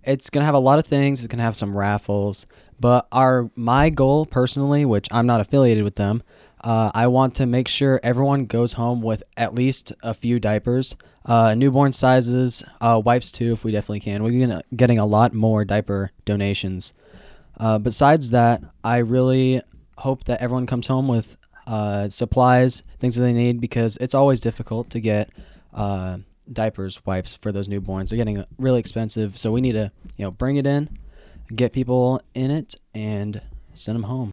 it's gonna have a lot of things. It's gonna have some raffles, but my goal personally, which I'm not affiliated with them, I want to make sure everyone goes home with at least a few diapers, newborn sizes, wipes too, if we definitely can. We're getting a lot more diaper donations. Besides that, I really hope that everyone comes home with supplies, things that they need, because it's always difficult to get diapers, wipes for those newborns. They're getting really expensive, so we need to, bring it in, get people in it, and send them home.